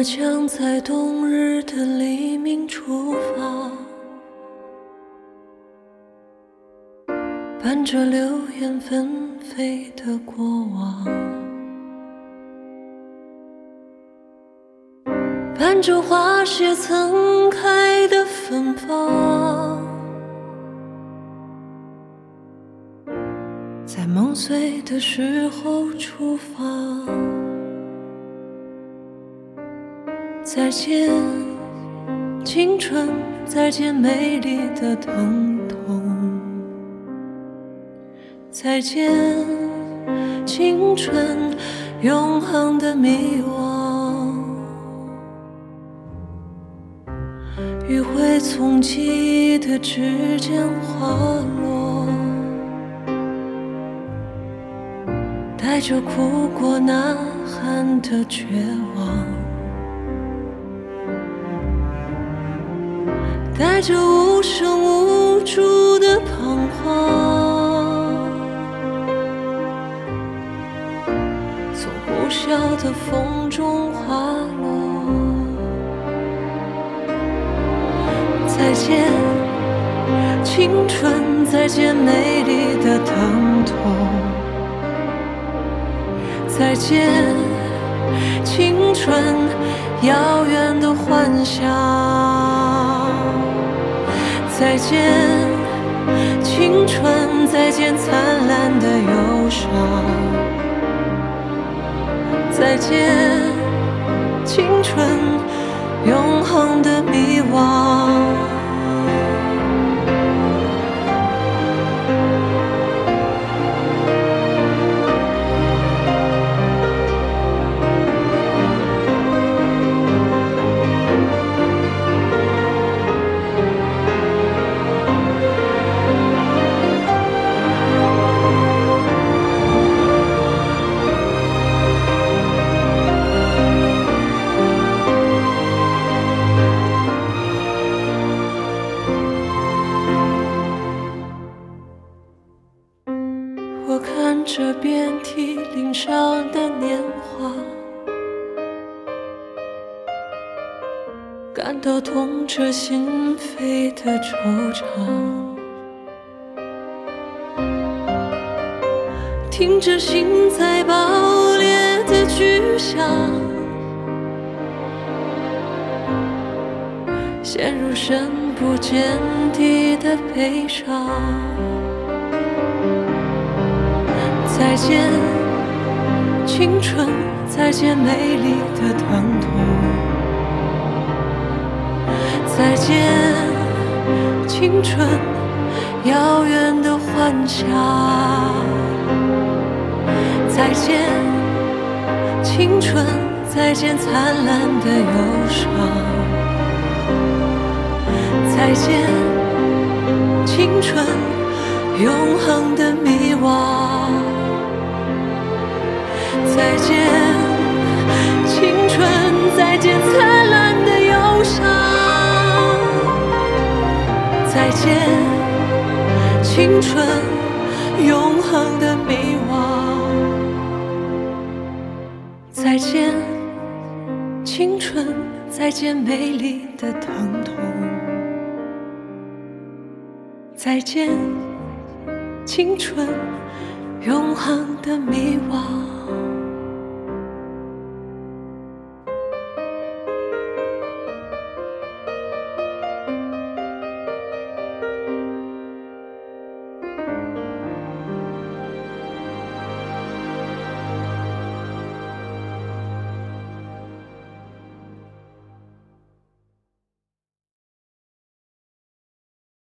我将在冬日的黎明出发，伴着流言纷飞的过往，伴着花谢曾开的芬芳，在梦碎的时候出发。再见青春，再见美丽的疼痛，再见青春永恒的迷惘。余晖从记忆的指尖滑落，带着哭过呐喊的绝望，带着无声无助的彷徨，从呼啸的风中滑落。再见青春，再见美丽的疼痛，再见青春遥远的幻想，再见青春，再见灿烂的忧伤，再见青春永恒的迷惘。我看着遍体鳞伤的年华，感到痛彻心扉的惆怅，听着心在爆裂的巨响，陷入深不见底的悲伤。再见青春，再见美丽的疼痛，再见青春遥远的幻想，再见青春，再见灿烂的忧伤，再见青春永恒的迷惘。再见青春，再见灿烂的忧伤，再见青春永恒的迷惘，再见青春，再见美丽的疼痛，再见青春永恒的迷惘。